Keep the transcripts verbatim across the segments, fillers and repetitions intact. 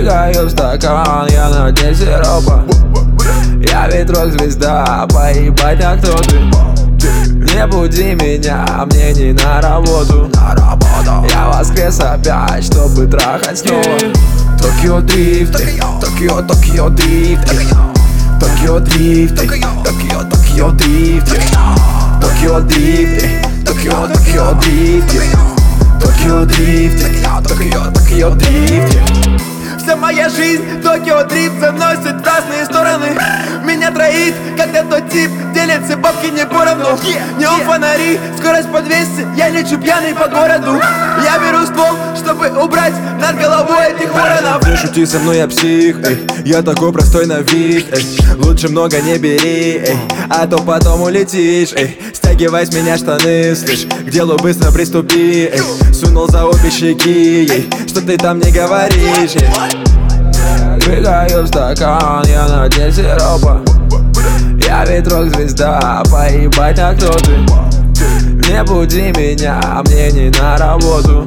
Прыгаю в стакан, я на дне сиропа. Я ведь рок-звезда, поебать, а кто ты? Не буди меня, мне не на работу. Я воскрес опять, чтобы трахать снова. Токио дрифт, Токио, Токио дрифт, Токио дрифт, Токио, Токио дрифт, Токио дрифт, Токио, Токио дрифт, Токио дрифт, Токио, Токио дрифт. Вся моя жизнь, Токио дрифт заносит в разные стороны. Меня троит, когда тот тип делит все бабки не поровну. Неон фонари, скорость по двести, я лечу пьяный по городу. Я беру ствол, чтобы убрать над головой этих воронов. Не шути со мной, я псих, эй. Я такой простой на вид, эй. Лучше много не бери, эй. А то потом улетишь, эй. Стягивай с меня штаны, слышь. К делу быстро приступи, эй. Сунул за обе щеки, эй. Что ты там не говоришь, эй. Прыгаю в стакан, я на дне сиропа. Я ведь рок-звезда, поебать, а кто ты? Не буди меня, мне не на работу.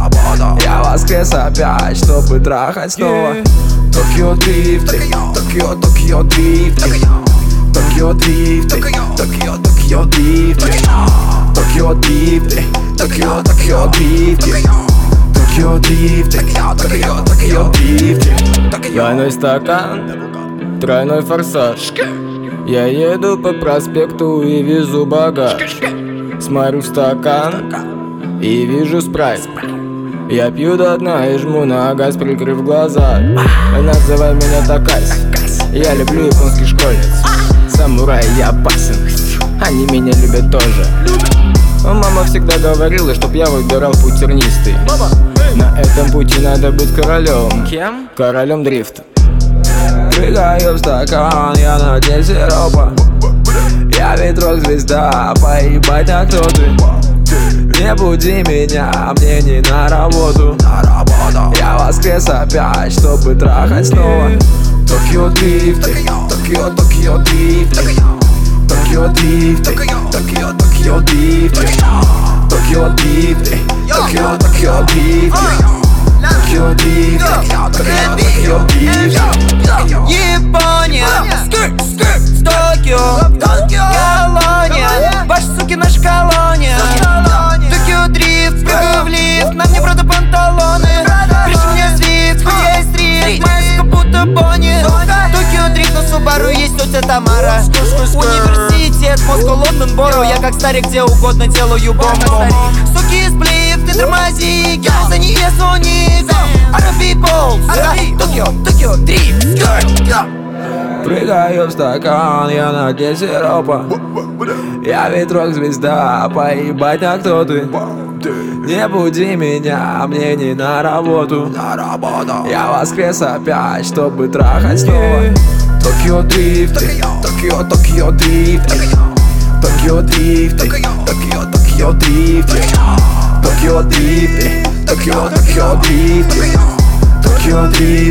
Я воскрес опять, чтобы трахать снова. Токио дрифт, Токио, Токио дрифт, Токио дрифт, Токио, Токио дрифт, Токио дрифт, Токио, Токио дрифт, Токио дрифт, Токио, Токио дрифт. Двойной стакан, тройной форсаж. Я еду по проспекту и везу багаж. Смотрю в стакан и вижу спрайт. Я пью до дна и жму на газ, прикрыв глаза. Называй меня Такаси, я люблю японский школьниц. Самурай, я опасен, они меня любят тоже. Мама всегда говорила, чтоб я выбирал путь тернистый. На этом пути надо быть королем. Кем? Королем дрифта. Прыгаю в стакан, я на дне сиропа. Я ведь рок-звезда, поебать, а кто ты? Не буди меня, мне не на работу. Я воскрес опять, чтобы трахать снова. Токио дрифт, Токио, Токио дрифт, Токио дрифт, Токио, Токио дрифт, Токио дрифт, Токио, Токио дрифт, Токио дрифт, Токио, Токио дрифт. Япония, скрт, скрт, Токио, колония, ваши суки наша колония. Токио дрифт, прыгаю в лифт, на мне правда панталоны. Пиши мне звезд, хоть я и стрит, моя сука будто Бонни. Токио дрифт, на Субару есть тетя Тамара. Университет, Москва, Лондон, Боро. Я как старик где угодно делаю бомбу. Суки сплив, ты тормози, я за нее соник. Arabi Balls, Токио, Токио дрифт. Прыгаю в стакан, я на дне сиропа. Я ведь рок-звезда, поебать, а кто ты? Не буди меня, мне не на работу. Я воскрес опять, чтобы трахать снова. Токио дрифт, Токио, Токио дрифт, Токио дрифт, Токио, Токио дрифт, Токио дрифт, Токио, Токио дрифт, Токио дрифт.